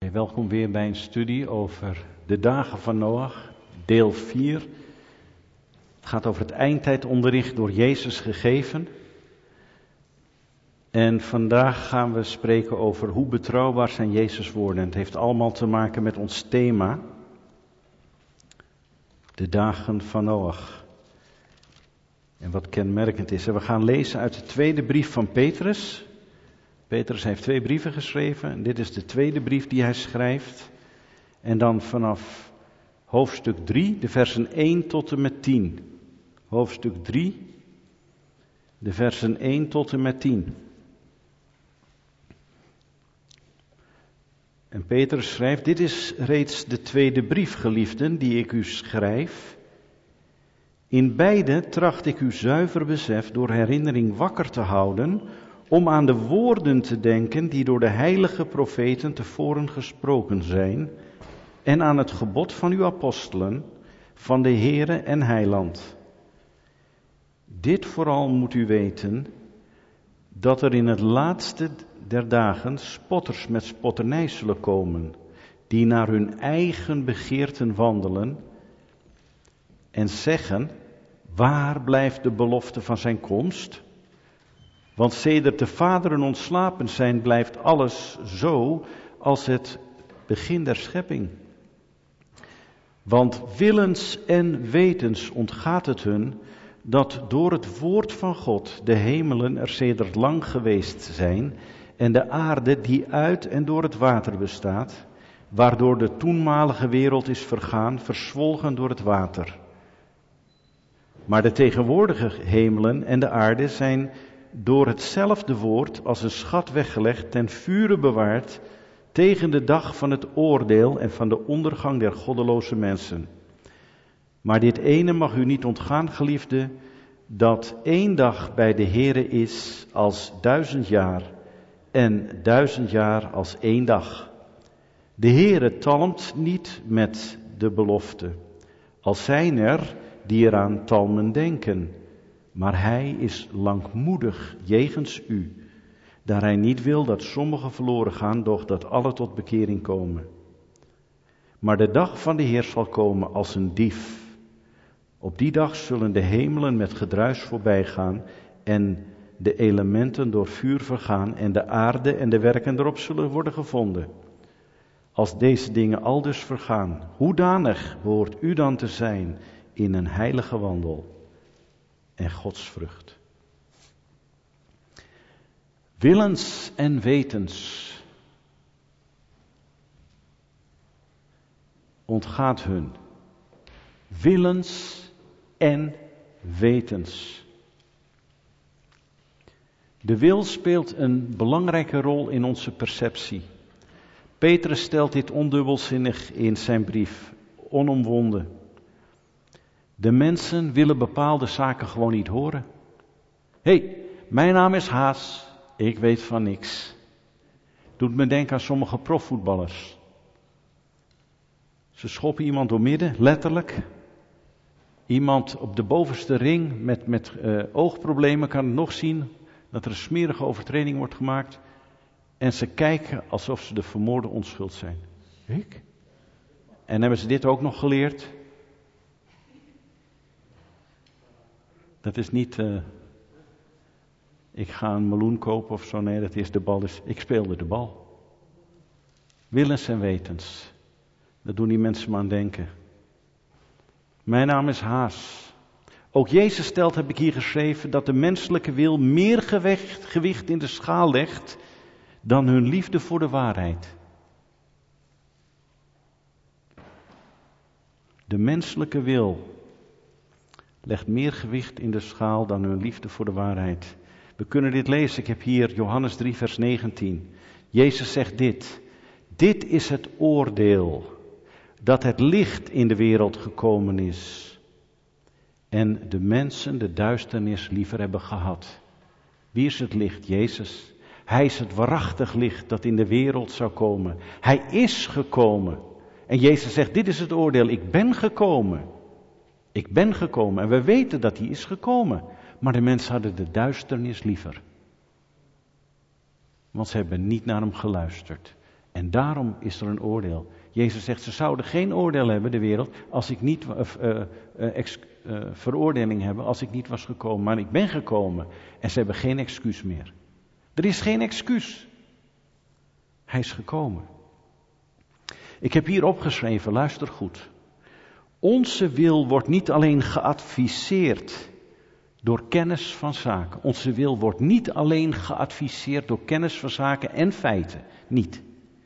Welkom weer bij een studie over de dagen van Noach, deel 4. Het gaat over het eindtijdonderricht door Jezus gegeven. En vandaag gaan we spreken over hoe betrouwbaar zijn Jezus' woorden. Het heeft allemaal te maken met ons thema, de dagen van Noach. En wat kenmerkend is, we gaan lezen uit de tweede brief van Petrus. Petrus heeft 2 brieven geschreven en dit is de tweede brief die hij schrijft. En dan vanaf hoofdstuk 3, de versen 1 tot en met 10. Hoofdstuk 3, de versen 1 tot en met 10. En Petrus schrijft, dit is reeds de tweede brief, geliefden, die ik u schrijf. In beide tracht ik uw zuiver besef door herinnering wakker te houden, om aan de woorden te denken die door de heilige profeten tevoren gesproken zijn, en aan het gebod van uw apostelen, van de Heere en Heiland. Dit vooral moet u weten, dat er in het laatste der dagen spotters met spotternij zullen komen, die naar hun eigen begeerten wandelen en zeggen, waar blijft de belofte van zijn komst? Want sedert de vaderen ontslapen zijn, blijft alles zo als het begin der schepping. Want willens en wetens ontgaat het hun, dat door het woord van God de hemelen er sedert lang geweest zijn, en de aarde die uit en door het water bestaat, waardoor de toenmalige wereld is vergaan, verzwolgen door het water. Maar de tegenwoordige hemelen en de aarde zijn door hetzelfde woord als een schat weggelegd, ten vure bewaard, tegen de dag van het oordeel en van de ondergang der goddeloze mensen. Maar dit ene mag u niet ontgaan, geliefde, dat 1 dag bij de Heere is als 1000 jaar en 1000 jaar als 1 dag. De Heere talmt niet met de belofte, al zijn er die eraan talmen denken. Maar hij is langmoedig jegens u, daar hij niet wil dat sommigen verloren gaan, doch dat alle tot bekering komen. Maar de dag van de Heer zal komen als een dief. Op die dag zullen de hemelen met gedruis voorbij gaan en de elementen door vuur vergaan en de aarde en de werken erop zullen worden gevonden. Als deze dingen aldus vergaan, hoedanig behoort u dan te zijn in een heilige wandel en godsvrucht. Willens en wetens ontgaat hun. Willens en wetens. De wil speelt een belangrijke rol in onze perceptie. Petrus stelt dit ondubbelzinnig in zijn brief, onomwonden. De mensen willen bepaalde zaken gewoon niet horen. Hé, mijn naam is Haas, ik weet van niks. Doet me denken aan sommige profvoetballers. Ze schoppen iemand doormidden, letterlijk. Iemand op de bovenste ring met oogproblemen kan nog zien dat er een smerige overtreding wordt gemaakt. En ze kijken alsof ze de vermoorde onschuld zijn. Ik? En hebben ze dit ook nog geleerd? Dat is niet, ik ga een meloen kopen of zo. Nee, dat is de bal. Ik speelde de bal. Willens en wetens. Dat doen die mensen maar aan denken. Mijn naam is Haas. Ook Jezus stelt, heb ik hier geschreven, dat de menselijke wil meer gewicht in de schaal legt dan hun liefde voor de waarheid. De menselijke wil legt meer gewicht in de schaal dan hun liefde voor de waarheid. We kunnen dit lezen. Ik heb hier Johannes 3 vers 19. Jezus zegt dit. Dit is het oordeel, dat het licht in de wereld gekomen is. En de mensen de duisternis liever hebben gehad. Wie is het licht? Jezus. Hij is het waarachtig licht dat in de wereld zou komen. Hij is gekomen. En Jezus zegt, dit is het oordeel. Ik ben gekomen. Ik ben gekomen. En we weten dat hij is gekomen. Maar de mensen hadden de duisternis liever. Want ze hebben niet naar hem geluisterd. En daarom is er een oordeel. Jezus zegt, ze zouden geen oordeel hebben, de wereld, als ik niet, veroordeling hebben als ik niet was gekomen. Maar ik ben gekomen en ze hebben geen excuus meer. Er is geen excuus. Hij is gekomen. Ik heb hier opgeschreven, luister goed. Onze wil wordt niet alleen geadviseerd door kennis van zaken. Onze wil wordt niet alleen geadviseerd door kennis van zaken en feiten. Niet.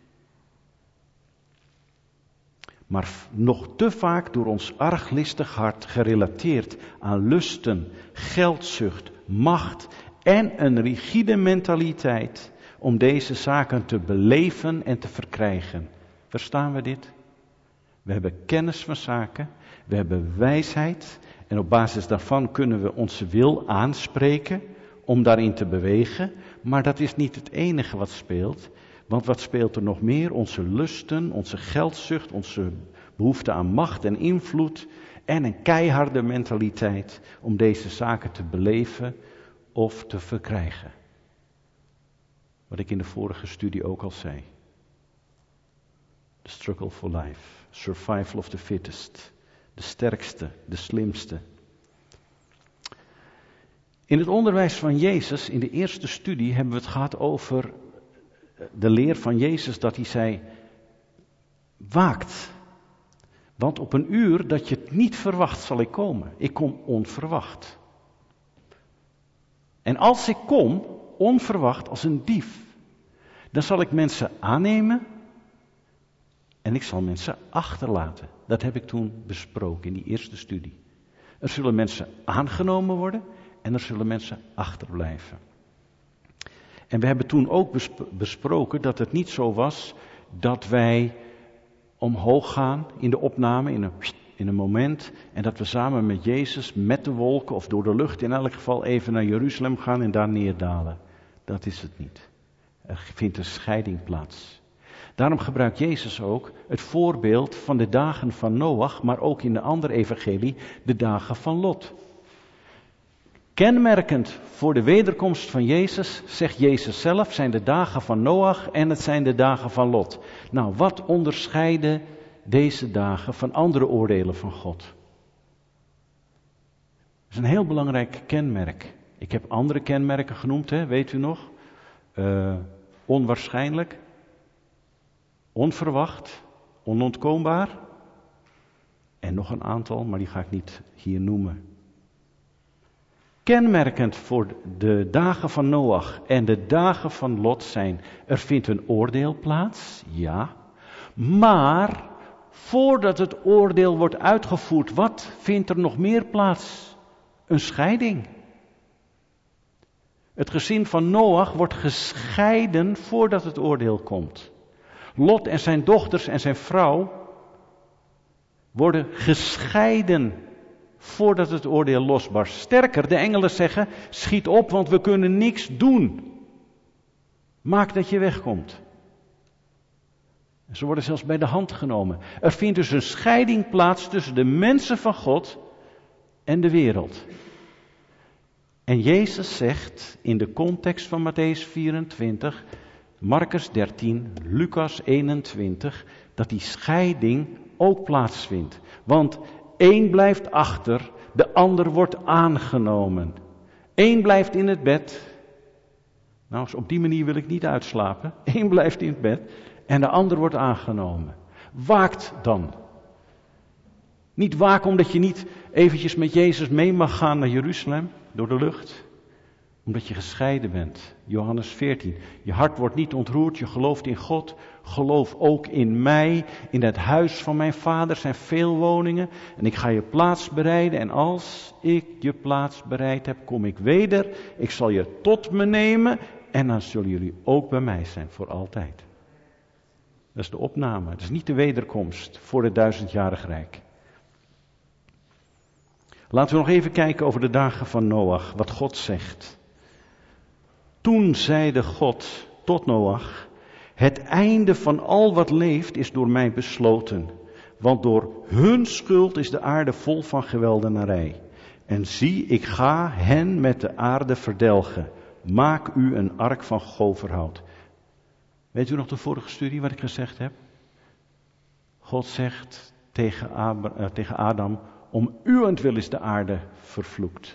Maar nog te vaak door ons arglistig hart gerelateerd aan lusten, geldzucht, macht en een rigide mentaliteit om deze zaken te beleven en te verkrijgen. Verstaan we dit? We hebben kennis van zaken, we hebben wijsheid en op basis daarvan kunnen we onze wil aanspreken om daarin te bewegen. Maar dat is niet het enige wat speelt. Want wat speelt er nog meer? Onze lusten, onze geldzucht, onze behoefte aan macht en invloed en een keiharde mentaliteit om deze zaken te beleven of te verkrijgen. Wat ik in de vorige studie ook al zei. The struggle for life, survival of the fittest, de sterkste, de slimste. In het onderwijs van Jezus, in de eerste studie, hebben we het gehad over de leer van Jezus dat hij zei, waakt, want op een uur dat je het niet verwacht zal ik komen. Ik kom onverwacht. En als ik kom, onverwacht als een dief, dan zal ik mensen aannemen en ik zal mensen achterlaten. Dat heb ik toen besproken in die eerste studie. Er zullen mensen aangenomen worden en er zullen mensen achterblijven. En we hebben toen ook besproken dat het niet zo was dat wij omhoog gaan in de opname, in een moment, en dat we samen met Jezus, met de wolken of door de lucht in elk geval even naar Jeruzalem gaan en daar neerdalen. Dat is het niet. Er vindt een scheiding plaats. Daarom gebruikt Jezus ook het voorbeeld van de dagen van Noach, maar ook in de andere evangelie, de dagen van Lot. Kenmerkend voor de wederkomst van Jezus, zegt Jezus zelf, zijn de dagen van Noach en het zijn de dagen van Lot. Nou, wat onderscheiden deze dagen van andere oordelen van God? Dat is een heel belangrijk kenmerk. Ik heb andere kenmerken genoemd, weet u nog? Onwaarschijnlijk, onverwacht, onontkoombaar. En nog een aantal, maar die ga ik niet hier noemen. Kenmerkend voor de dagen van Noach en de dagen van Lot zijn, er vindt een oordeel plaats, ja. Maar voordat het oordeel wordt uitgevoerd, wat vindt er nog meer plaats? Een scheiding. Het gezin van Noach wordt gescheiden voordat het oordeel komt. Lot en zijn dochters en zijn vrouw worden gescheiden voordat het oordeel losbarst. Sterker, de engelen zeggen, schiet op, want we kunnen niks doen. Maak dat je wegkomt. Ze worden zelfs bij de hand genomen. Er vindt dus een scheiding plaats tussen de mensen van God en de wereld. En Jezus zegt in de context van Mattheüs 24, Marcus 13, Lucas 21, dat die scheiding ook plaatsvindt. Want één blijft achter, de ander wordt aangenomen. Eén blijft in het bed. Nou, op die manier wil ik niet uitslapen. Eén blijft in het bed en de ander wordt aangenomen. Waakt dan. Niet waken omdat je niet eventjes met Jezus mee mag gaan naar Jeruzalem door de lucht. Omdat je gescheiden bent. Johannes 14. Je hart wordt niet ontroerd, je gelooft in God. Geloof ook in mij. In het huis van mijn vader zijn veel woningen. En ik ga je plaats bereiden. En als ik je plaats bereid heb, kom ik weder. Ik zal je tot me nemen. En dan zullen jullie ook bij mij zijn voor altijd. Dat is de opname. Dat is niet de wederkomst voor het 1000-jarig rijk. Laten we nog even kijken over de dagen van Noach. Wat God zegt. Toen zeide God tot Noach, het einde van al wat leeft is door mij besloten, want door hun schuld is de aarde vol van geweldenarij. En zie, ik ga hen met de aarde verdelgen. Maak u een ark van goverhout. Weet u nog de vorige studie wat ik gezegd heb? God zegt tegen Adam, om uwentwil is de aarde vervloekt.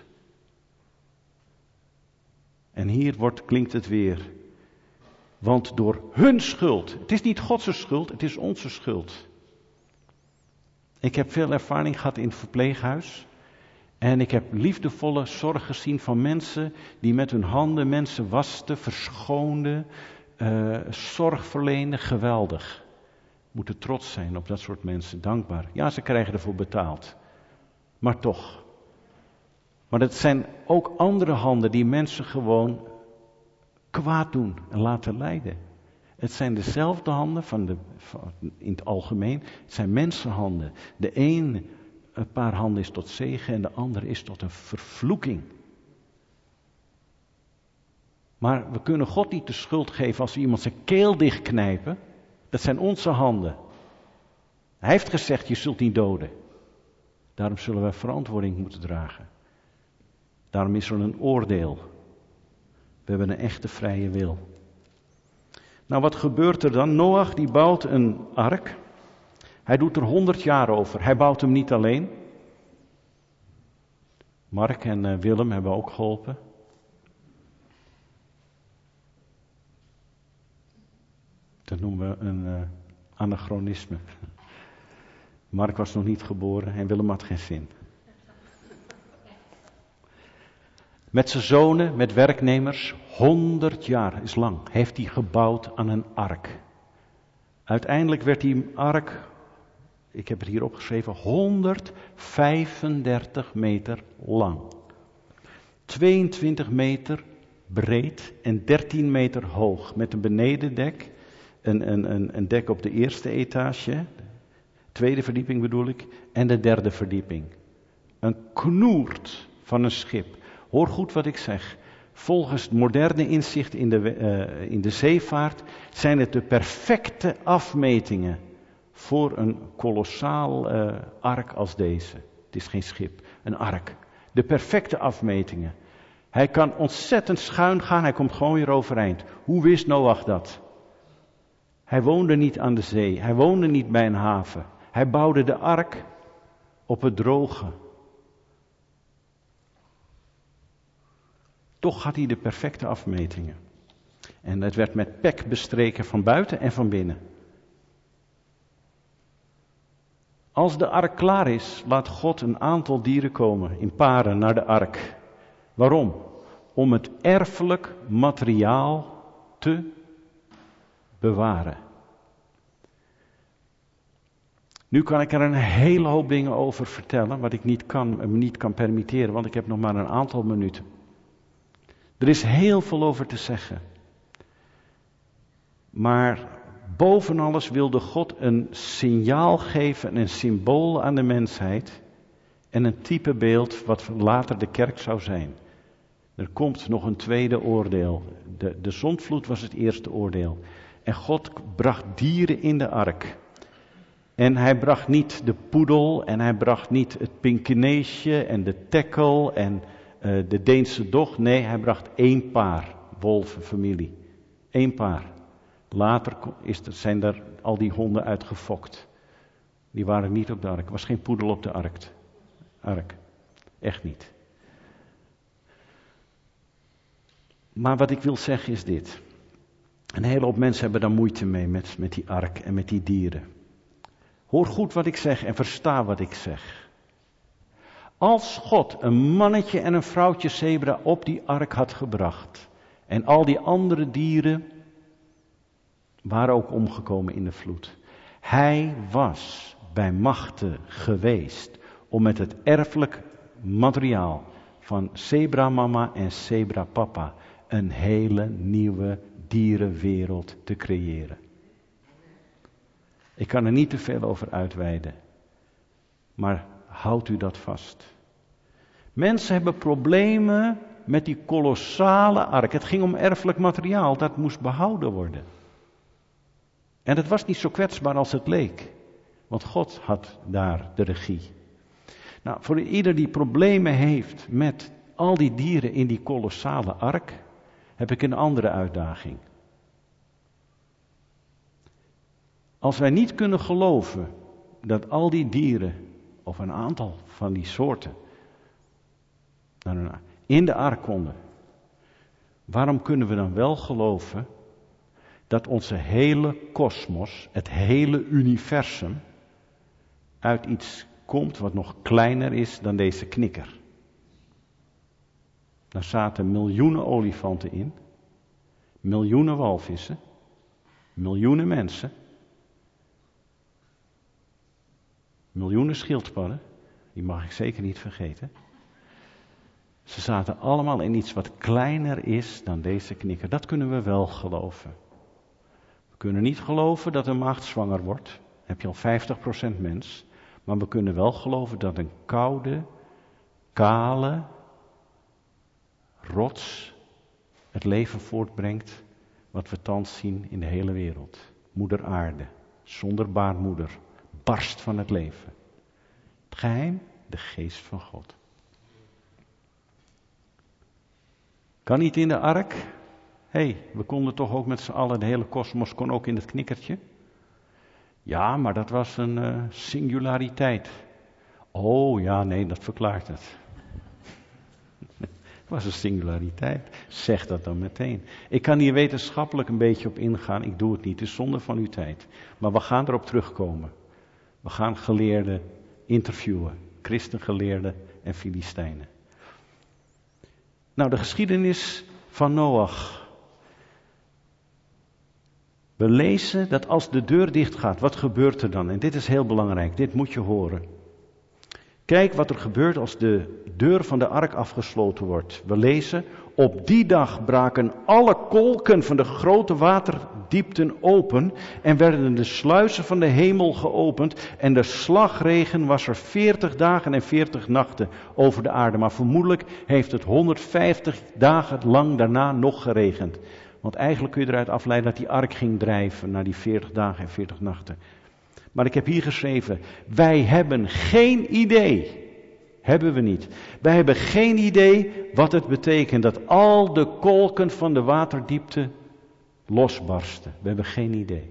En hier klinkt het weer. Want door hun schuld, het is niet Gods schuld, het is onze schuld. Ik heb veel ervaring gehad in het verpleeghuis. En ik heb liefdevolle zorg gezien van mensen die met hun handen mensen wasten, verschoonden, zorg verlenen, geweldig. Moeten trots zijn op dat soort mensen, dankbaar. Ja, ze krijgen ervoor betaald. Maar toch. Maar het zijn ook andere handen die mensen gewoon kwaad doen en laten lijden. Het zijn dezelfde handen in het algemeen. Het zijn mensenhanden. De een paar handen is tot zegen en de andere is tot een vervloeking. Maar we kunnen God niet de schuld geven als we iemand zijn keel dichtknijpen. Dat zijn onze handen. Hij heeft gezegd, je zult niet doden. Daarom zullen wij verantwoording moeten dragen. Daarom is er een oordeel. We hebben een echte vrije wil. Nou, wat gebeurt er dan? Noach die bouwt een ark. Hij doet er 100 jaar over. Hij bouwt hem niet alleen. Mark en Willem hebben ook geholpen. Dat noemen we een anachronisme. Mark was nog niet geboren en Willem had geen zin. Met zijn zonen, met werknemers, 100 jaar is lang, heeft hij gebouwd aan een ark. Uiteindelijk werd die ark, ik heb het hier opgeschreven, 135 meter lang. 22 meter breed en 13 meter hoog. Met een benedendek, een dek op de eerste etage, tweede verdieping bedoel ik, en de derde verdieping. Een knoert van een schip. Hoor goed wat ik zeg. Volgens het moderne inzicht in de zeevaart zijn het de perfecte afmetingen voor een kolossaal ark als deze. Het is geen schip, een ark. De perfecte afmetingen. Hij kan ontzettend schuin gaan, hij komt gewoon weer overeind. Hoe wist Noach dat? Hij woonde niet aan de zee, hij woonde niet bij een haven. Hij bouwde de ark op het droge. Toch had hij de perfecte afmetingen. En het werd met pek bestreken van buiten en van binnen. Als de ark klaar is, laat God een aantal dieren komen in paren naar de ark. Waarom? Om het erfelijk materiaal te bewaren. Nu kan ik er een hele hoop dingen over vertellen, wat ik me niet kan permitteren, want ik heb nog maar een aantal minuten. Er is heel veel over te zeggen. Maar boven alles wilde God een signaal geven, een symbool aan de mensheid en een typebeeld wat later de kerk zou zijn. Er komt nog een tweede oordeel. De zondvloed was het eerste oordeel. En God bracht dieren in de ark. En hij bracht niet de poedel en hij bracht niet het pinkeneesje en de tekkel en de Deense dog. Nee, hij bracht 1 paar wolvenfamilie. 1 paar. Later zijn er al die honden uitgefokt. Die waren niet op de ark. Er was geen poedel op de ark. Echt niet. Maar wat ik wil zeggen is dit. Een hele hoop mensen hebben daar moeite mee met die ark en met die dieren. Hoor goed wat ik zeg en versta wat ik zeg. Als God een mannetje en een vrouwtje zebra op die ark had gebracht en al die andere dieren waren ook omgekomen in de vloed. Hij was bij machte geweest om met het erfelijk materiaal van zebra mama en zebra papa een hele nieuwe dierenwereld te creëren. Ik kan er niet te veel over uitweiden, maar houdt u dat vast. Mensen hebben problemen met die kolossale ark. Het ging om erfelijk materiaal, dat moest behouden worden. En het was niet zo kwetsbaar als het leek, want God had daar de regie. Nou, voor ieder die problemen heeft met al die dieren in die kolossale ark, heb ik een andere uitdaging. Als wij niet kunnen geloven dat al die dieren, of een aantal van die soorten, in de ark konden, waarom kunnen we dan wel geloven dat onze hele kosmos, het hele universum, uit iets komt wat nog kleiner is dan deze knikker? Daar zaten miljoenen olifanten in, miljoenen walvissen, miljoenen mensen, miljoenen schildpadden, die mag ik zeker niet vergeten. Ze zaten allemaal in iets wat kleiner is dan deze knikker. Dat kunnen we wel geloven. We kunnen niet geloven dat een maagd zwanger wordt. Dan heb je al 50% mens. Maar we kunnen wel geloven dat een koude, kale rots het leven voortbrengt wat we thans zien in de hele wereld. Moeder aarde, zonder baarmoeder, barst van het leven. Het geheim, de geest van God. Kan niet in de ark? We konden toch ook met z'n allen, de hele kosmos kon ook in het knikkertje? Ja, maar dat was een singulariteit. Oh ja, nee, dat verklaart het. Het was een singulariteit. Zeg dat dan meteen. Ik kan hier wetenschappelijk een beetje op ingaan. Ik doe het niet. Het is zonde van uw tijd. Maar we gaan erop terugkomen. We gaan geleerden interviewen. Christengeleerden en Filistijnen. Nou, de geschiedenis van Noach. We lezen dat als de deur dicht gaat, wat gebeurt er dan? En dit is heel belangrijk, dit moet je horen. Kijk wat er gebeurt als de deur van de ark afgesloten wordt. We lezen, op die dag braken alle kolken van de grote waterdiepten open en werden de sluizen van de hemel geopend en de slagregen was er 40 dagen en 40 nachten over de aarde. Maar vermoedelijk heeft het 150 dagen lang daarna nog geregend. Want eigenlijk kun je eruit afleiden dat die ark ging drijven na die 40 dagen en 40 nachten. Maar ik heb hier geschreven, wij hebben geen idee, hebben we niet. Wij hebben geen idee wat het betekent dat al de kolken van de waterdiepte losbarsten. We hebben geen idee.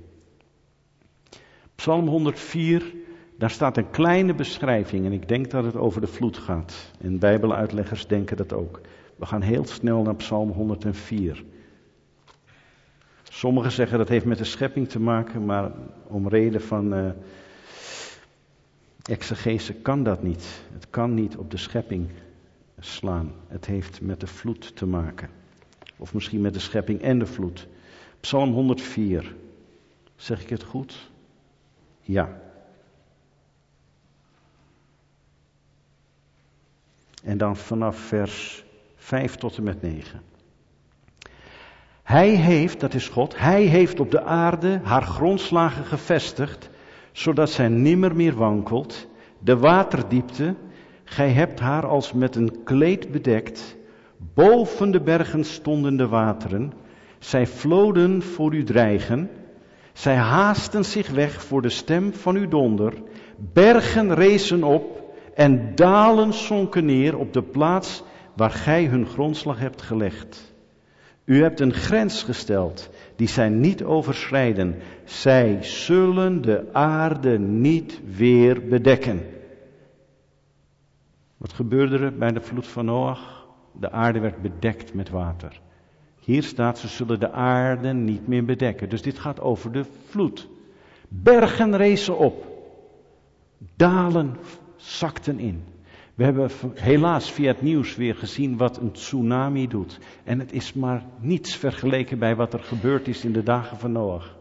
Psalm 104, daar staat een kleine beschrijving en ik denk dat het over de vloed gaat. En bijbeluitleggers denken dat ook. We gaan heel snel naar Psalm 104. Sommigen zeggen dat heeft met de schepping te maken, maar om reden van exegese kan dat niet. Het kan niet op de schepping slaan. Het heeft met de vloed te maken. Of misschien met de schepping en de vloed. Psalm 104. Zeg ik het goed? Ja. En dan vanaf vers 5 tot en met 9. Hij heeft, dat is God, hij heeft op de aarde haar grondslagen gevestigd, zodat zij nimmer meer wankelt. De waterdiepte, gij hebt haar als met een kleed bedekt. Boven de bergen stonden de wateren. Zij vloden voor uw dreigen. Zij haasten zich weg voor de stem van uw donder. Bergen rezen op en dalen zonken neer op de plaats waar gij hun grondslag hebt gelegd. U hebt een grens gesteld die zij niet overschrijden. Zij zullen de aarde niet weer bedekken. Wat gebeurde er bij de vloed van Noach? De aarde werd bedekt met water. Hier staat, ze zullen de aarde niet meer bedekken. Dus dit gaat over de vloed. Bergen rezen op. Dalen zakten in. We hebben helaas via het nieuws weer gezien wat een tsunami doet. En het is maar niets vergeleken bij wat er gebeurd is in de dagen van Noach.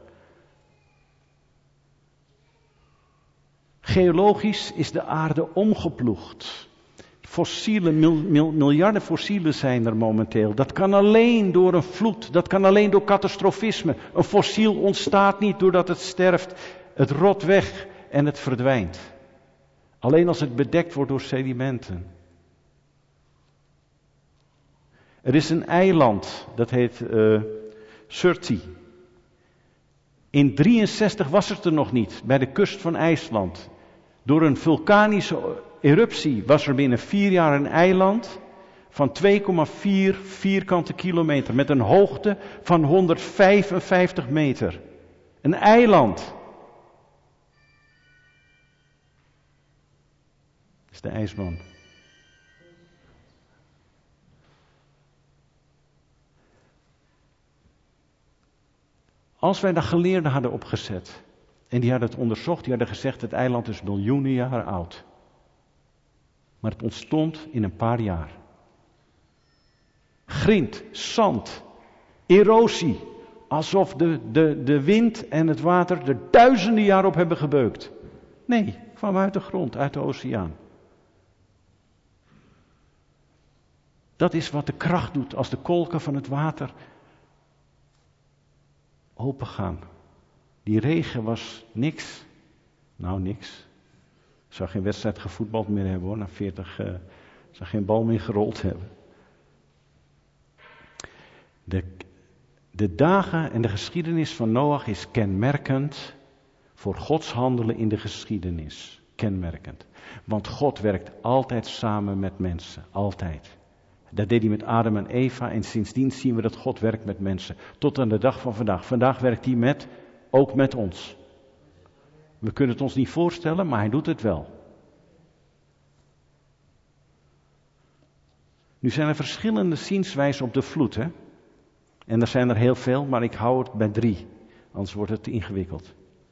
Geologisch is de aarde omgeploegd. Miljarden fossielen zijn er momenteel. Dat kan alleen door een vloed, dat kan alleen door catastrofisme. Een fossiel ontstaat niet doordat het sterft. Het rot weg en het verdwijnt. Alleen als het bedekt wordt door sedimenten. Er is een eiland, dat heet Surtsey. In 63 was het er nog niet, bij de kust van IJsland. Door een vulkanische eruptie was er binnen 4 jaar een eiland van 2,4 vierkante kilometer met een hoogte van 155 meter. Een eiland. de ijsman. Als wij daar geleerden hadden opgezet, en die hadden het onderzocht, die hadden gezegd, het eiland is miljoenen jaren oud. Maar het ontstond in een paar jaar. Grind, zand, erosie, alsof de wind en het water er duizenden jaar op hebben gebeukt. Nee, het kwam uit de grond, uit de oceaan. Dat is wat de kracht doet als de kolken van het water opengaan. Die regen was niks. Nou, niks. Ik zou geen wedstrijd gevoetbald meer hebben hoor. Na 40 zou geen bal meer gerold hebben. De dagen en de geschiedenis van Noach is kenmerkend voor Gods handelen in de geschiedenis. Kenmerkend. Want God werkt altijd samen met mensen. Altijd. Dat deed hij met Adam en Eva en sindsdien zien we dat God werkt met mensen. Tot aan de dag van vandaag. Vandaag werkt hij ook met ons. We kunnen het ons niet voorstellen, maar hij doet het wel. Nu zijn er verschillende zienswijzen op de vloed. Hè? En er zijn er heel veel, maar ik hou het bij 3. Anders wordt het te ingewikkeld.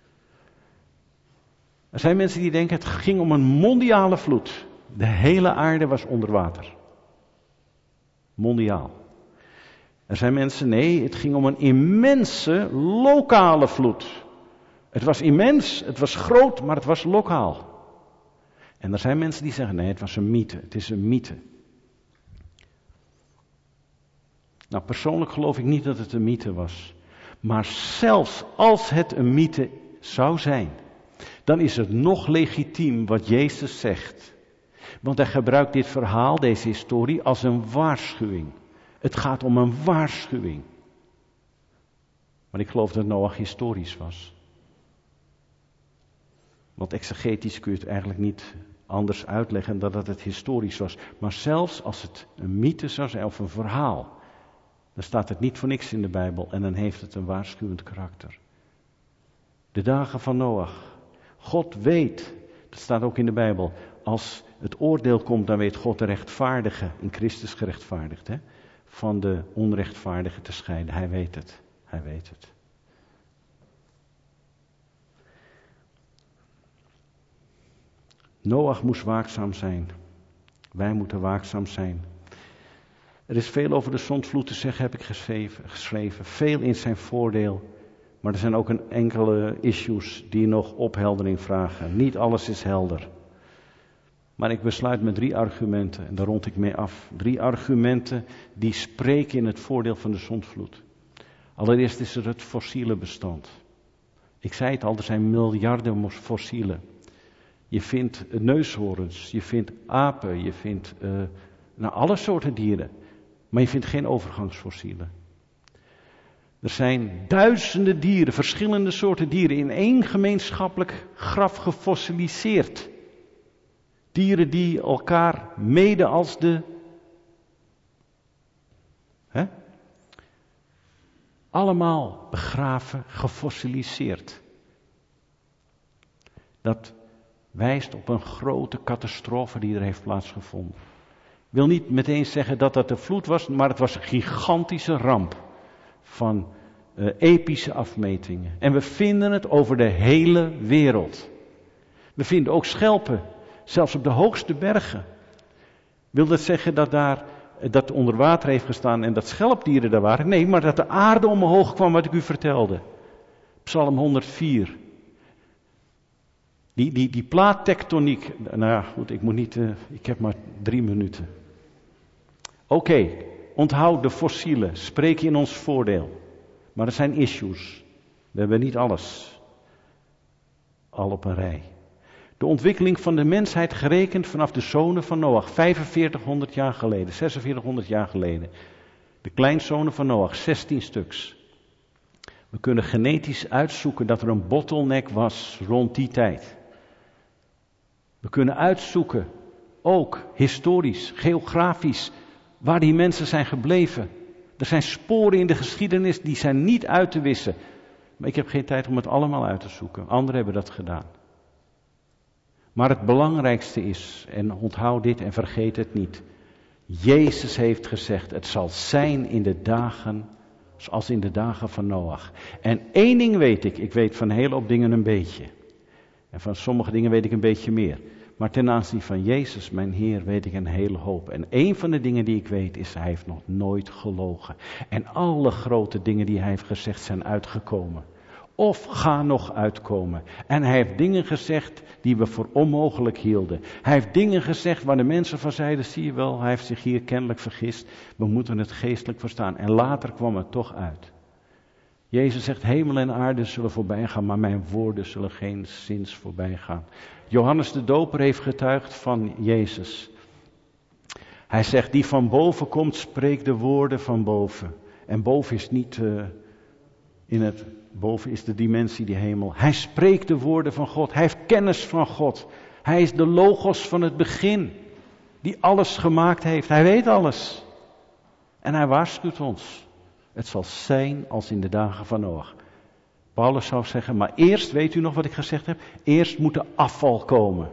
Er zijn mensen die denken het ging om een mondiale vloed. De hele aarde was onder water. Mondiaal. Er zijn mensen, nee, het ging om een immense lokale vloed. Het was immens, het was groot, maar het was lokaal. En er zijn mensen die zeggen, nee, het was een mythe, het is een mythe. Nou, persoonlijk geloof ik niet dat het een mythe was. Maar zelfs als het een mythe zou zijn, dan is het nog legitiem wat Jezus zegt. Want hij gebruikt dit verhaal, deze historie, als een waarschuwing. Het gaat om een waarschuwing. Maar ik geloof dat Noach historisch was. Want exegetisch kun je het eigenlijk niet anders uitleggen dan dat het historisch was. Maar zelfs als het een mythe zou zijn of een verhaal, dan staat het niet voor niks in de Bijbel en dan heeft het een waarschuwend karakter. De dagen van Noach. God weet, dat staat ook in de Bijbel, als het oordeel komt, dan weet God de rechtvaardige, in Christus gerechtvaardigd, van de onrechtvaardige te scheiden. Hij weet het, hij weet het. Noach moest waakzaam zijn. Wij moeten waakzaam zijn. Er is veel over de zondvloed te zeggen, heb ik geschreven. Veel in zijn voordeel. Maar er zijn ook een enkele issues die nog opheldering vragen. Niet alles is helder. Maar ik besluit met 3 argumenten en daar rond ik mee af. 3 argumenten die spreken in het voordeel van de zondvloed. Allereerst is er het fossiele bestand. Ik zei het al, er zijn miljarden fossielen. Je vindt neushoorns, je vindt apen, je vindt alle soorten dieren. Maar je vindt geen overgangsfossielen. Er zijn duizenden dieren, verschillende soorten dieren, in één gemeenschappelijk graf gefossiliseerd. Dieren die elkaar mede als allemaal begraven, gefossiliseerd. Dat wijst op een grote catastrofe die er heeft plaatsgevonden. Ik wil niet meteen zeggen dat dat de vloed was, maar het was een gigantische ramp van epische afmetingen. En we vinden het over de hele wereld. We vinden ook schelpen, zelfs op de hoogste bergen. Wil dat zeggen dat daar dat onder water heeft gestaan en dat schelpdieren daar waren? Nee, maar dat de aarde omhoog kwam, wat ik u vertelde. Psalm 104. Die plaattectoniek. Nou ja, goed, ik heb maar 3 minuten. Oké, onthoud de fossielen, spreken in ons voordeel. Maar er zijn issues. We hebben niet alles al op een rij. De ontwikkeling van de mensheid gerekend vanaf de zonen van Noach, 4500 jaar geleden, 4600 jaar geleden. De kleinzonen van Noach, 16 stuks. We kunnen genetisch uitzoeken dat er een bottleneck was rond die tijd. We kunnen uitzoeken, ook historisch, geografisch, waar die mensen zijn gebleven. Er zijn sporen in de geschiedenis die zijn niet uit te wissen. Maar ik heb geen tijd om het allemaal uit te zoeken. Anderen hebben dat gedaan. Maar het belangrijkste is, en onthoud dit en vergeet het niet. Jezus heeft gezegd, het zal zijn in de dagen, zoals in de dagen van Noach. En één ding weet ik weet van een hele hoop dingen een beetje. En van sommige dingen weet ik een beetje meer. Maar ten aanzien van Jezus, mijn Heer, weet ik een hele hoop. En één van de dingen die ik weet is, hij heeft nog nooit gelogen. En alle grote dingen die hij heeft gezegd zijn uitgekomen. Of gaan nog uitkomen. En hij heeft dingen gezegd die we voor onmogelijk hielden. Hij heeft dingen gezegd waar de mensen van zeiden, zie je wel, hij heeft zich hier kennelijk vergist. We moeten het geestelijk verstaan. En later kwam het toch uit. Jezus zegt, hemel en aarde zullen voorbij gaan, maar mijn woorden zullen geen zins voorbij gaan. Johannes de Doper heeft getuigd van Jezus. Hij zegt, die van boven komt, spreekt de woorden van boven. En boven is niet boven is de dimensie, die hemel. Hij spreekt de woorden van God. Hij heeft kennis van God. Hij is de logos van het begin, die alles gemaakt heeft. Hij weet alles. En hij waarschuwt ons. Het zal zijn als in de dagen van Noach. Paulus zou zeggen, maar eerst, weet u nog wat ik gezegd heb? Eerst moet de afval komen.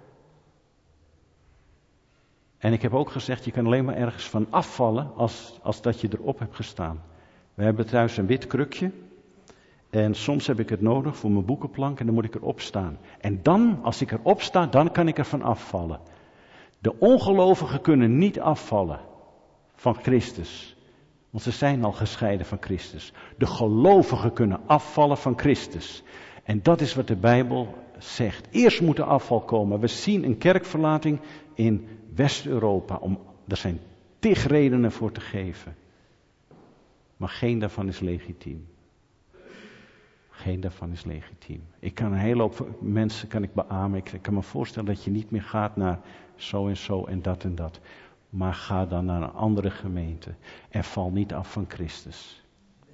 En ik heb ook gezegd, je kan alleen maar ergens van afvallen als dat je erop hebt gestaan. We hebben thuis een wit krukje. En soms heb ik het nodig voor mijn boekenplank en dan moet ik erop staan. En dan, als ik erop sta, dan kan ik ervan afvallen. De ongelovigen kunnen niet afvallen van Christus. Want ze zijn al gescheiden van Christus. De gelovigen kunnen afvallen van Christus. En dat is wat de Bijbel zegt. Eerst moet de afval komen. We zien een kerkverlating in West-Europa. Er zijn tig redenen voor te geven. Maar geen daarvan is legitiem. Geen daarvan is legitiem. Ik kan een hele hoop mensen beamen. Ik kan me voorstellen dat je niet meer gaat naar zo en zo en dat en dat. Maar ga dan naar een andere gemeente. En val niet af van Christus.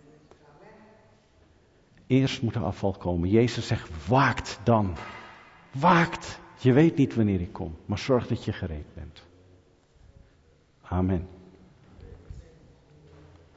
Eerst moet er afval komen. Jezus zegt, waakt dan. Waakt. Je weet niet wanneer ik kom. Maar zorg dat je gereed bent. Amen.